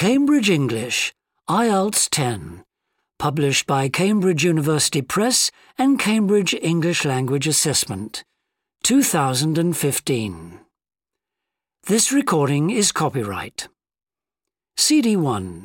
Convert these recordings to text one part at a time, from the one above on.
Cambridge English, IELTS 10, published by Cambridge University Press and Cambridge English Language Assessment, 2015. This recording is copyright. CD 1.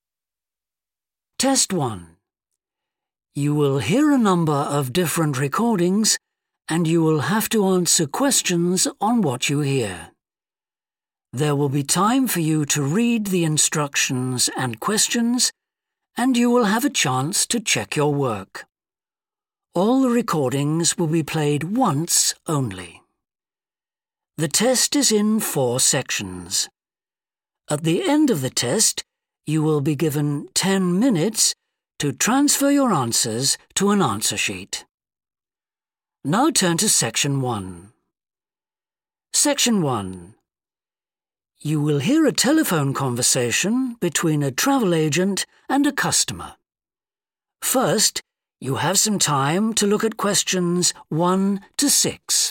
Test 1. You will hear a number of different recordings and you will have to answer questions on what you hear. There will be time for you to read the instructions and questions, and you will have a chance to check your work. All the recordings will be played once only. The test is in 4 sections. At the end of the test, you will be given 10 minutes to transfer your answers to an answer sheet. Now turn to Section 1. Section 1. You will hear a telephone conversation between a travel agent and a customer. First, you have some time to look at questions 1 to 6.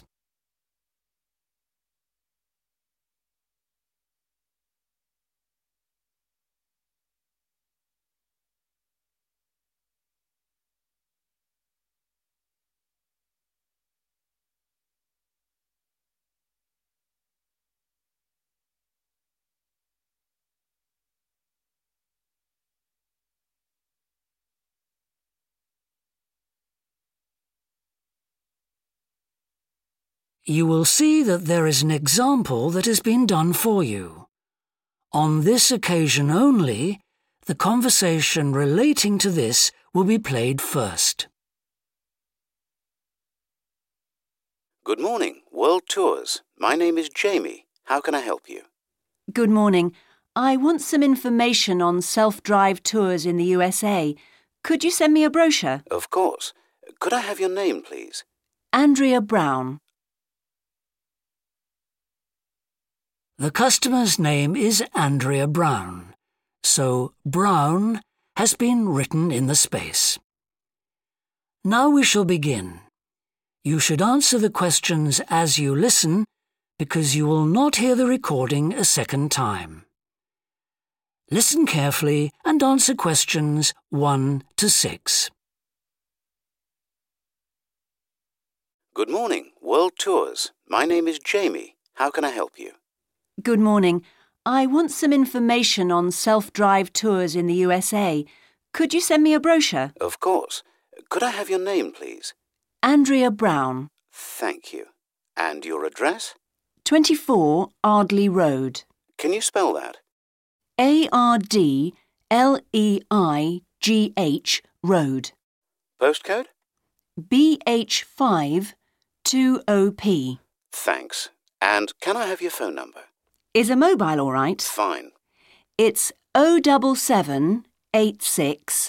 You will see that there is an example that has been done for you. On this occasion only, the conversation relating to this will be played first. Good morning, World Tours. My name is Jamie. How can I help you? Good morning. I want some information on self-drive tours in the USA. Could you send me a brochure? Of course. Could I have your name, please? Andrea Brown. The customer's name is Andrea Brown, so Brown has been written in the space. Now we shall begin. You should answer the questions as you listen because you will not hear the recording a second time. Listen carefully and answer questions 1 to 6. Good morning, World Tours. My name is Jamie. How can I help you? Good morning. I want some information on self-drive tours in the USA. Could you send me a brochure? Of course. Could I have your name, please? Andrea Brown. Thank you. And your address? 24 Ardleigh Road. Can you spell that? Ardleigh Road. Postcode? BH5 2OP. Thanks. And can I have your phone number? Is a mobile all right? Fine. It's 07786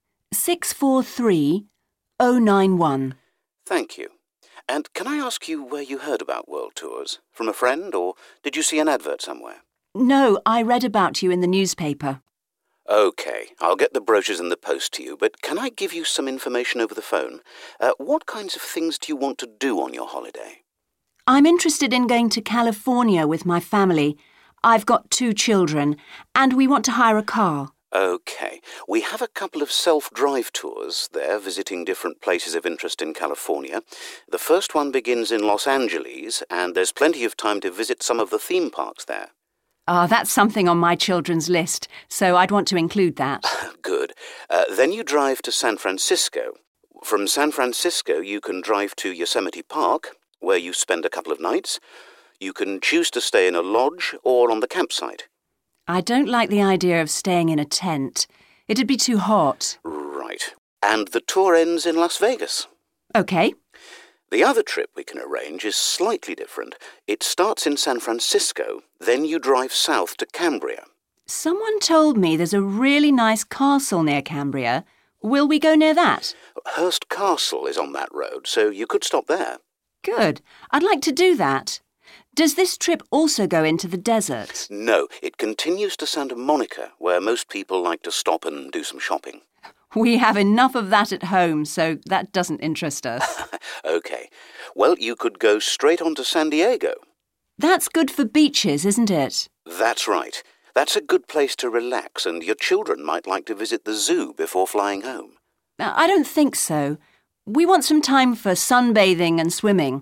643 091. Thank you. And can I ask you where you heard about World Tours? From a friend, or did you see an advert somewhere? No, I read about you in the newspaper. OK, I'll get the brochures in the post to you, but can I give you some information over the phone? What kinds of things do you want to do on your holiday? I'm interested in going to California with my family. I've got 2 children, and we want to hire a car. OK. We have a couple of self-drive tours there, visiting different places of interest in California. The first one begins in Los Angeles, and there's plenty of time to visit some of the theme parks there. That's something on my children's list, so I'd want to include that. Good. Then you drive to San Francisco. From San Francisco, you can drive to Yosemite Park, where you spend a couple of nights. You can choose to stay in a lodge or on the campsite. I don't like the idea of staying in a tent. It'd be too hot. Right. And the tour ends in Las Vegas. OK. The other trip we can arrange is slightly different. It starts in San Francisco, then you drive south to Cambria. Someone told me there's a really nice castle near Cambria. Will we go near that? Hearst Castle is on that road, so you could stop there. Good. I'd like to do that. Does this trip also go into the desert? No, it continues to Santa Monica, where most people like to stop and do some shopping. We have enough of that at home, so that doesn't interest us. OK. Well, you could go straight on to San Diego. That's good for beaches, isn't it? That's right. That's a good place to relax, and your children might like to visit the zoo before flying home. I don't think so. We want some time for sunbathing and swimming.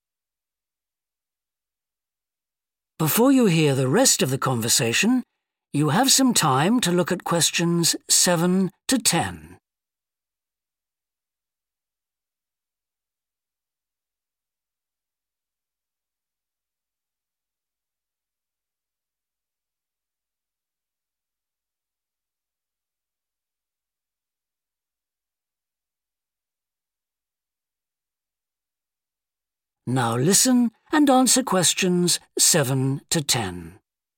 Before you hear the rest of the conversation, you have some time to look at questions 7 to 10. Now listen and answer questions 7 to 10.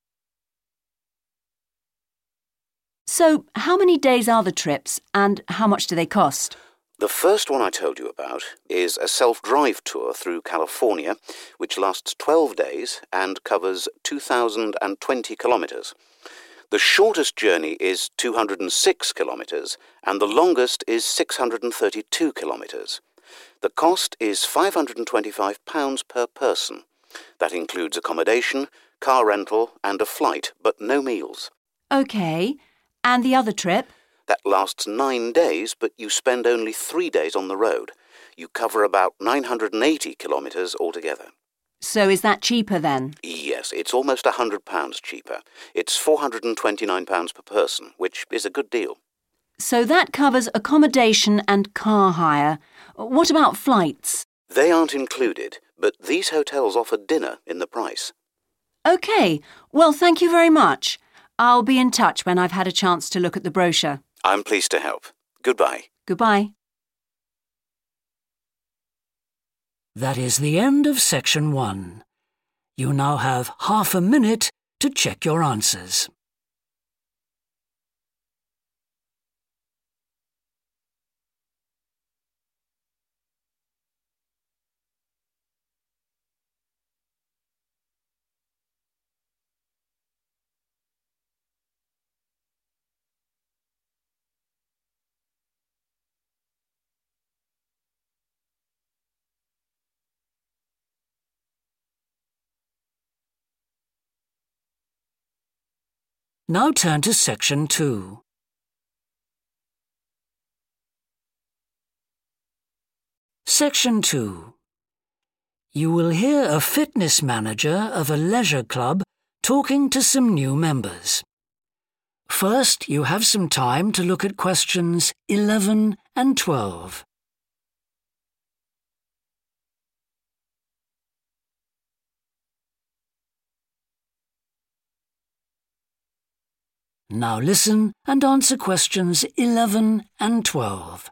So, how many days are the trips and how much do they cost? The first one I told you about is a self-drive tour through California, which lasts 12 days and covers 2,020 kilometres. The shortest journey is 206 kilometres and the longest is 632 kilometres. The cost is £525 per person. That includes accommodation, car rental and a flight, but no meals. OK. And the other trip? That lasts 9 days, but you spend only 3 days on the road. You cover about 980 kilometres altogether. So is that cheaper then? Yes, it's almost £100 cheaper. It's £429 per person, which is a good deal. So that covers accommodation and car hire. What about flights? They aren't included, but these hotels offer dinner in the price. OK. Well, thank you very much. I'll be in touch when I've had a chance to look at the brochure. I'm pleased to help. Goodbye. Goodbye. That is the end of section 1. You now have half a minute to check your answers. Now turn to section 2. Section 2. You will hear a fitness manager of a leisure club talking to some new members. First, you have some time to look at questions 11 and 12. Now listen and answer questions 11 and 12.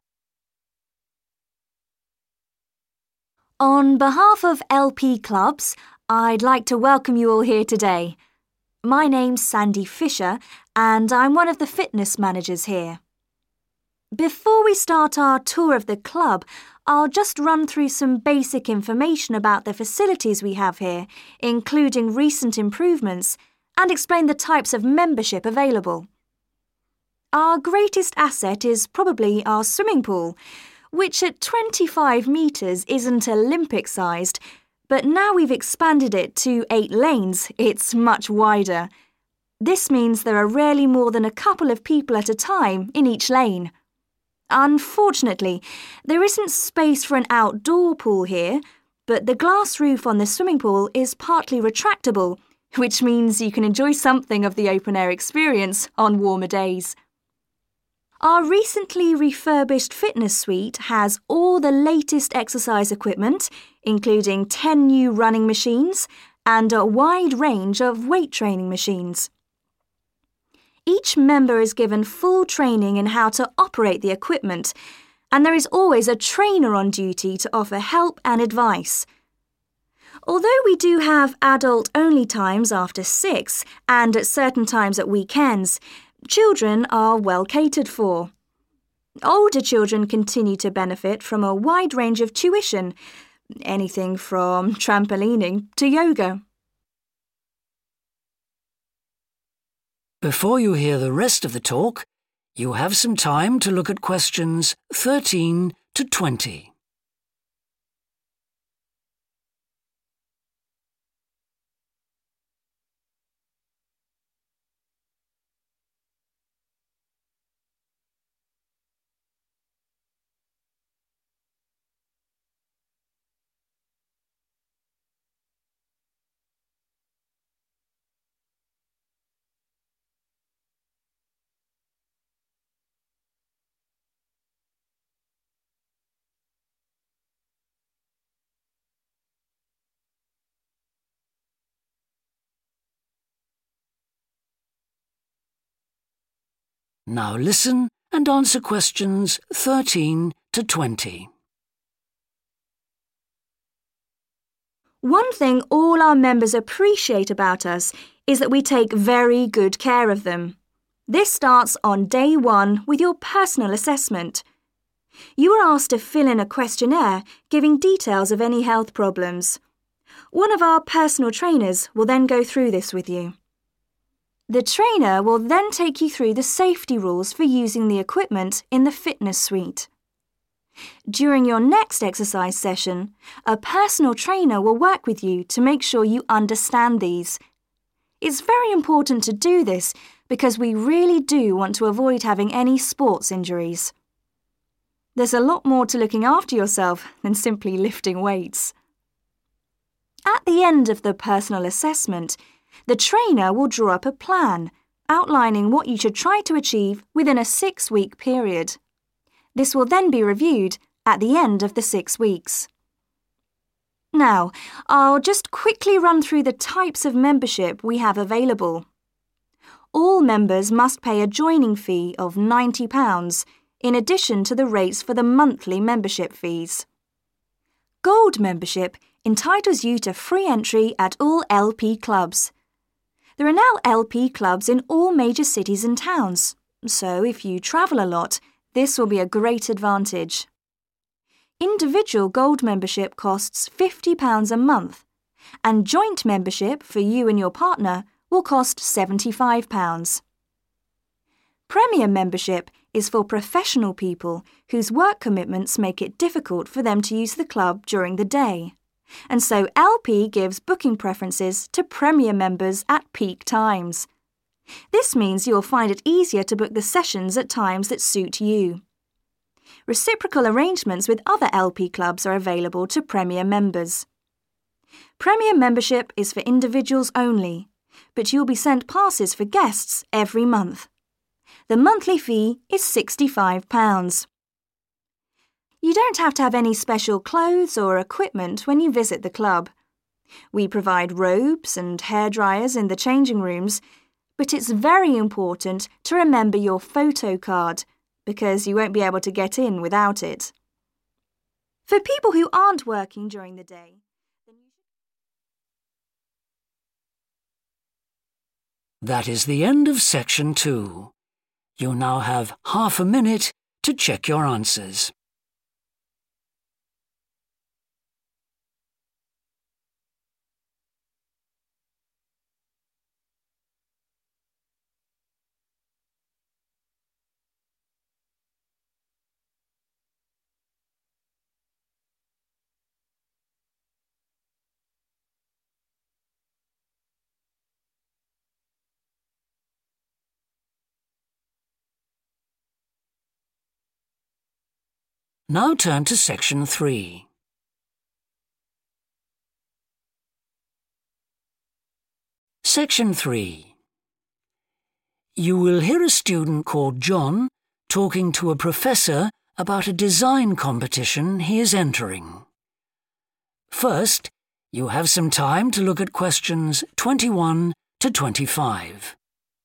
On behalf of LP Clubs, I'd like to welcome you all here today. My name's Sandy Fisher and I'm one of the fitness managers here. Before we start our tour of the club, I'll just run through some basic information about the facilities we have here, including recent improvements, and explain the types of membership available. Our greatest asset is probably our swimming pool, which at 25 metres isn't Olympic-sized, but now we've expanded it to 8 lanes, it's much wider. This means there are rarely more than a couple of people at a time in each lane. Unfortunately, there isn't space for an outdoor pool here, but the glass roof on the swimming pool is partly retractable, which means you can enjoy something of the open-air experience on warmer days. Our recently refurbished fitness suite has all the latest exercise equipment, including 10 new running machines and a wide range of weight training machines. Each member is given full training in how to operate the equipment, and there is always a trainer on duty to offer help and advice. Although we do have adult-only times after 6 and at certain times at weekends, children are well catered for. Older children continue to benefit from a wide range of tuition, anything from trampolining to yoga. Before you hear the rest of the talk, you have some time to look at questions 13 to 20. Now listen and answer questions 13 to 20. One thing all our members appreciate about us is that we take very good care of them. This starts on day 1 with your personal assessment. You are asked to fill in a questionnaire giving details of any health problems. One of our personal trainers will then go through this with you. The trainer will then take you through the safety rules for using the equipment in the fitness suite. During your next exercise session, a personal trainer will work with you to make sure you understand these. It's very important to do this because we really do want to avoid having any sports injuries. There's a lot more to looking after yourself than simply lifting weights. At the end of the personal assessment, the trainer will draw up a plan outlining what you should try to achieve within a 6-week period. This will then be reviewed at the end of the 6 weeks. Now, I'll just quickly run through the types of membership we have available. All members must pay a joining fee of £90 in addition to the rates for the monthly membership fees. Gold membership entitles you to free entry at all LP clubs. There are now LP clubs in all major cities and towns, so if you travel a lot, this will be a great advantage. Individual gold membership costs £50 a month, and joint membership for you and your partner will cost £75. Premium membership is for professional people whose work commitments make it difficult for them to use the club during the day, and so LP gives booking preferences to Premier members at peak times. This means you'll find it easier to book the sessions at times that suit you. Reciprocal arrangements with other LP clubs are available to Premier members. Premier membership is for individuals only, but you'll be sent passes for guests every month. The monthly fee is £65. You don't have to have any special clothes or equipment when you visit the club. We provide robes and hairdryers in the changing rooms, but it's very important to remember your photo card because you won't be able to get in without it. For people who aren't working during the day, That is the end of section 2. You now have half a minute to check your answers. Now turn to section 3. Section 3. You will hear a student called John talking to a professor about a design competition he is entering. First, you have some time to look at questions 21 to 25.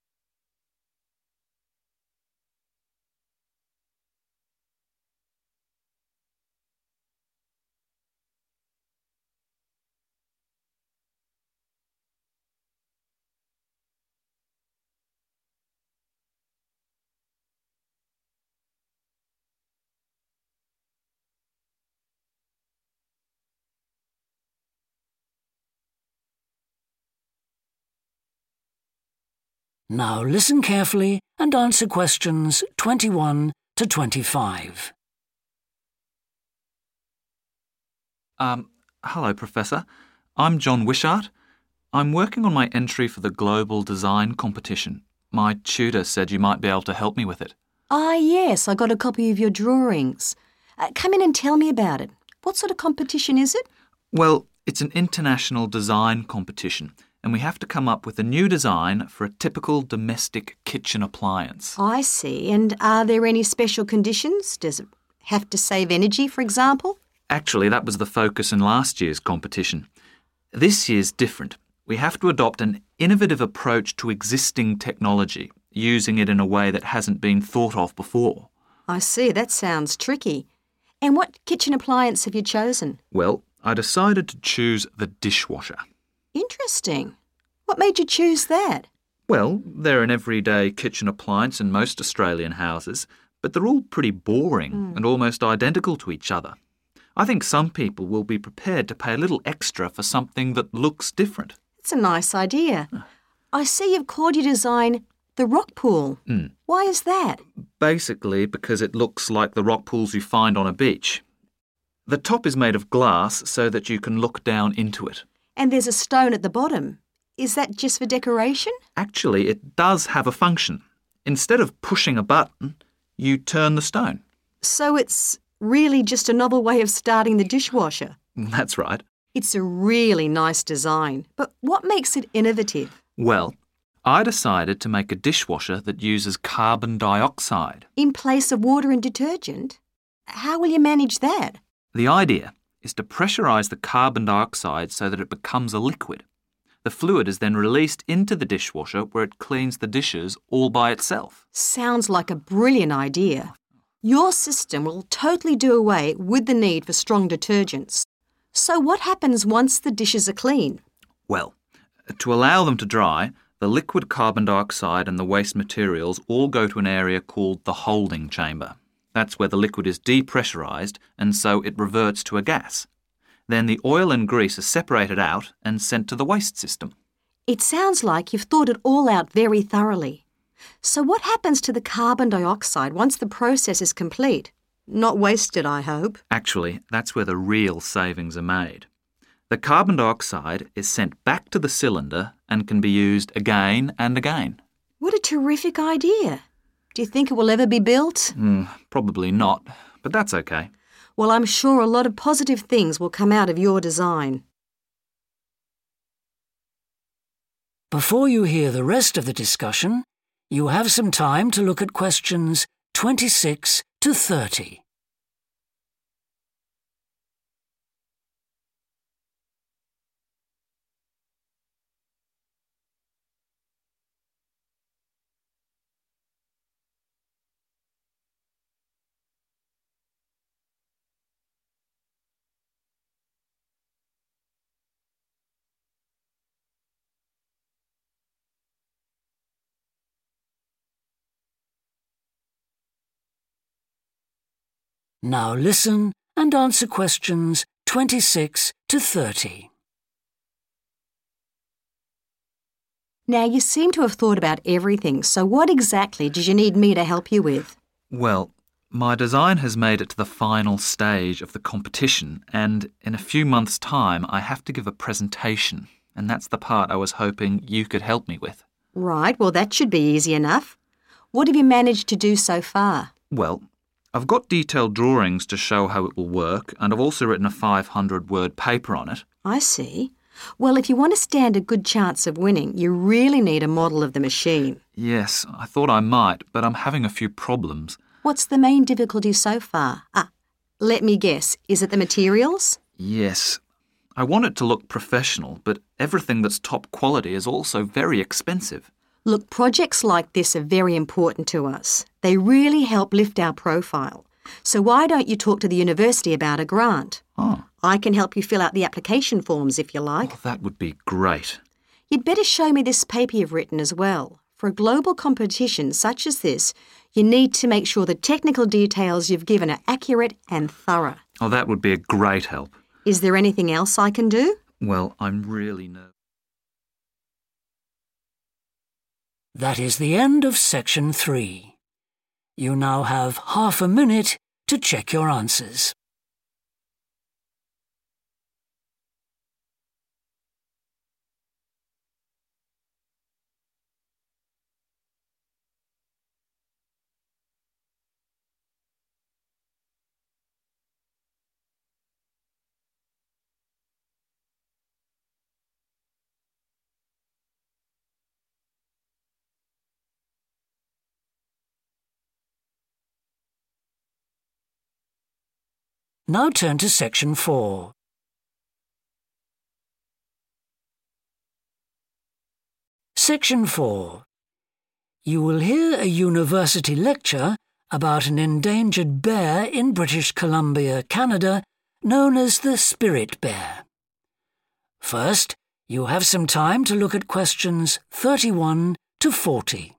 Now listen carefully and answer questions 21 to 25. Hello, Professor. I'm John Wishart. I'm working on my entry for the Global Design Competition. My tutor said you might be able to help me with it. Ah, yes, I got a copy of your drawings. Come in and tell me about it. What sort of competition is it? Well, it's an international design competition, and we have to come up with a new design for a typical domestic kitchen appliance. I see. And are there any special conditions? Does it have to save energy, for example? Actually, that was the focus in last year's competition. This year's different. We have to adopt an innovative approach to existing technology using it in a way that hasn't been thought of before. I see, that sounds tricky. And what kitchen appliance have you chosen? Well, I decided to choose the dishwasher. Interesting. What made you choose that? Well, they're an everyday kitchen appliance in most Australian houses, but they're all pretty boring and almost identical to each other. I think some people will be prepared to pay a little extra for something that looks different. It's a nice idea. I see you've called your design the rock pool. Why is that? Basically because it looks like the rock pools you find on a beach. The top is made of glass so that you can look down into it. And there's a stone at the bottom. Is that just for decoration? Actually, it does have a function. Instead of pushing a button, you turn the stone. So it's really just a novel way of starting the dishwasher. That's right. It's a really nice design. But what makes it innovative? Well, I decided to make a dishwasher that uses carbon dioxide. In place of water and detergent? How will you manage that? The idea is to pressurise the carbon dioxide so that it becomes a liquid. The fluid is then released into the dishwasher where it cleans the dishes all by itself. Sounds like a brilliant idea. Your system will totally do away with the need for strong detergents. So what happens once the dishes are clean? Well, to allow them to dry, the liquid carbon dioxide and the waste materials all go to an area called the holding chamber. That's where the liquid is depressurised and so it reverts to a gas. Then the oil and grease are separated out and sent to the waste system. It sounds like you've thought it all out very thoroughly. So what happens to the carbon dioxide once the process is complete? Not wasted, I hope. Actually, that's where the real savings are made. The carbon dioxide is sent back to the cylinder and can be used again and again. What a terrific idea. Do you think it will ever be built? Probably not, but that's okay. Well, I'm sure a lot of positive things will come out of your design. Before you hear the rest of the discussion, you have some time to look at questions 26 to 30. Now listen and answer questions 26 to 30. Now, you seem to have thought about everything, so what exactly did you need me to help you with? Well, my design has made it to the final stage of the competition, and in a few months' time I have to give a presentation, and that's the part I was hoping you could help me with. Right, well, that should be easy enough. What have you managed to do so far? Well, I've got detailed drawings to show how it will work, and I've also written a 500-word paper on it. I see. Well, if you want to stand a good chance of winning, you really need a model of the machine. Yes, I thought I might, but I'm having a few problems. What's the main difficulty so far? Let me guess. Is it the materials? Yes. I want it to look professional, but everything that's top quality is also very expensive. Look, projects like this are very important to us. They really help lift our profile. So why don't you talk to the university about a grant? Oh. I can help you fill out the application forms if you like. Oh, that would be great. You'd better show me this paper you've written as well. For a global competition such as this, you need to make sure the technical details you've given are accurate and thorough. Oh, that would be a great help. Is there anything else I can do? Well, I'm really nervous. That is the end of section 3. You now have half a minute to check your answers. Now turn to section 4. Section 4. you will hear a university lecture about an endangered bear in British Columbia, Canada, known as the spirit bear. First, you have some time to look at questions 31 to 40.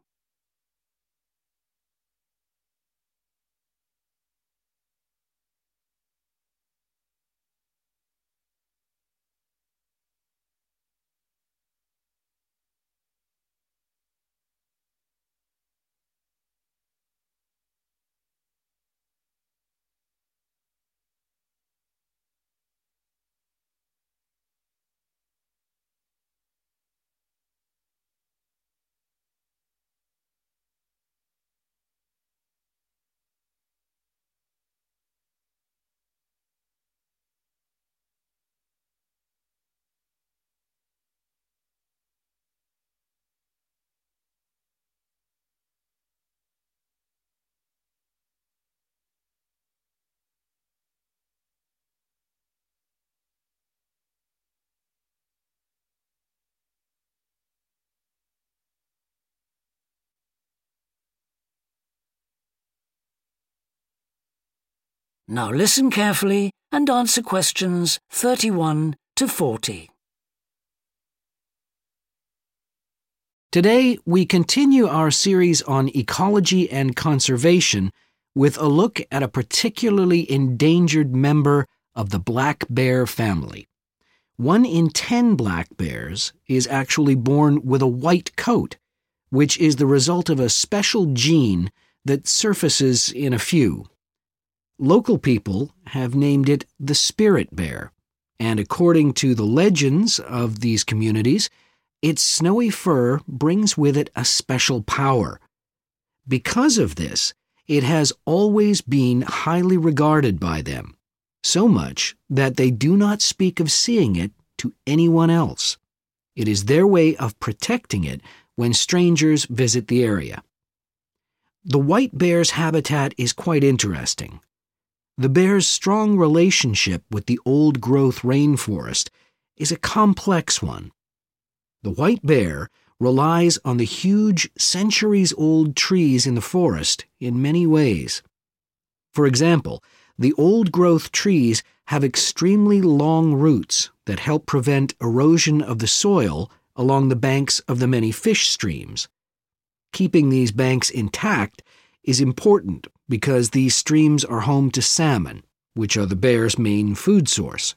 Now listen carefully and answer questions 31 to 40. Today, we continue our series on ecology and conservation with a look at a particularly endangered member of the black bear family. 1 in 10 black bears is actually born with a white coat, which is the result of a special gene that surfaces in a few. Local people have named it the spirit bear, and according to the legends of these communities, its snowy fur brings with it a special power. Because of this, it has always been highly regarded by them, so much that they do not speak of seeing it to anyone else. It is their way of protecting it when strangers visit the area. The white bear's habitat is quite interesting. The bear's strong relationship with the old-growth rainforest is a complex one. The white bear relies on the huge, centuries-old trees in the forest in many ways. For example, the old-growth trees have extremely long roots that help prevent erosion of the soil along the banks of the many fish streams. Keeping these banks intact is important because these streams are home to salmon, which are the bear's main food source.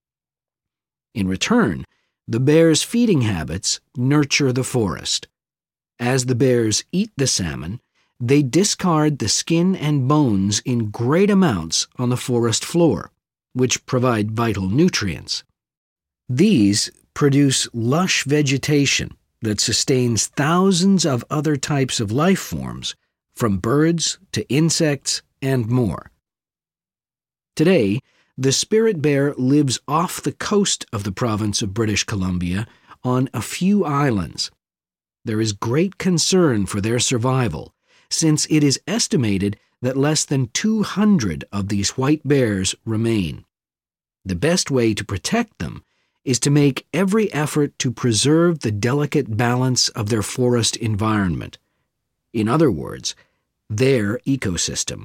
In return, the bear's feeding habits nurture the forest. As the bears eat the salmon, they discard the skin and bones in great amounts on the forest floor, which provide vital nutrients. These produce lush vegetation that sustains thousands of other types of life forms, from birds to insects and more. Today, the spirit bear lives off the coast of the province of British Columbia on a few islands. There is great concern for their survival, since it is estimated that less than 200 of these white bears remain. The best way to protect them is to make every effort to preserve the delicate balance of their forest environment. In other words, their ecosystem.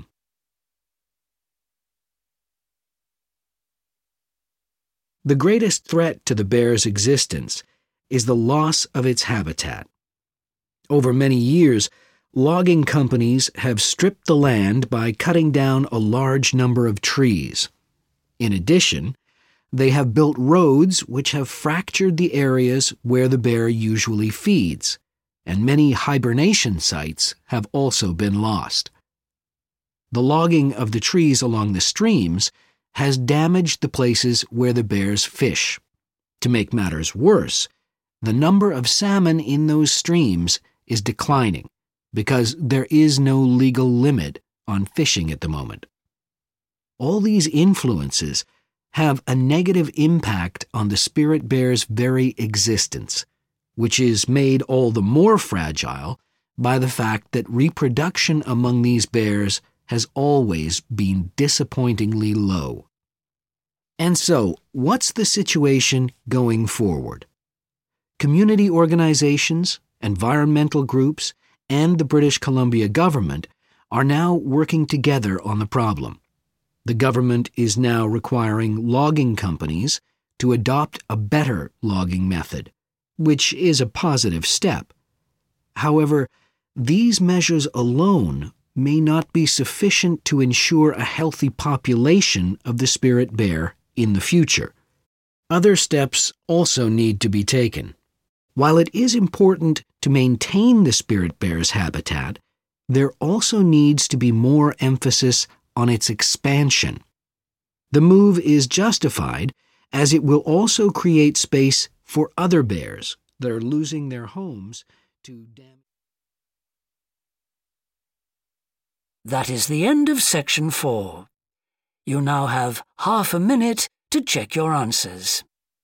The greatest threat to the bear's existence is the loss of its habitat. Over many years, logging companies have stripped the land by cutting down a large number of trees. In addition, they have built roads which have fractured the areas where the bear usually feeds, and many hibernation sites have also been lost. The logging of the trees along the streams has damaged the places where the bears fish. To make matters worse, the number of salmon in those streams is declining because there is no legal limit on fishing at the moment. All these influences have a negative impact on the spirit bear's very existence, which is made all the more fragile by the fact that reproduction among these bears has always been disappointingly low. And so, what's the situation going forward? Community organizations, environmental groups, and the British Columbia government are now working together on the problem. The government is now requiring logging companies to adopt a better logging method, which is a positive step. However, these measures alone may not be sufficient to ensure a healthy population of the spirit bear in the future. Other steps also need to be taken. While it is important to maintain the spirit bear's habitat, there also needs to be more emphasis on its expansion. The move is justified as it will also create space for other bears that are losing their homes to damage. That is the end of section 4. You now have half a minute to check your answers.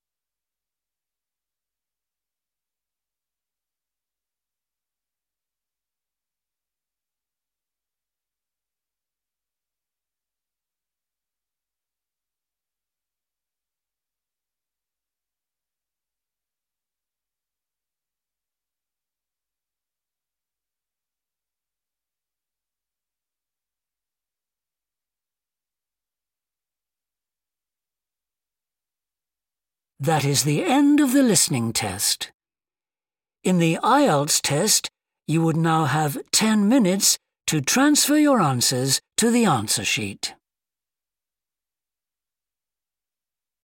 That is the end of the listening test. In the IELTS test, you would now have 10 minutes to transfer your answers to the answer sheet.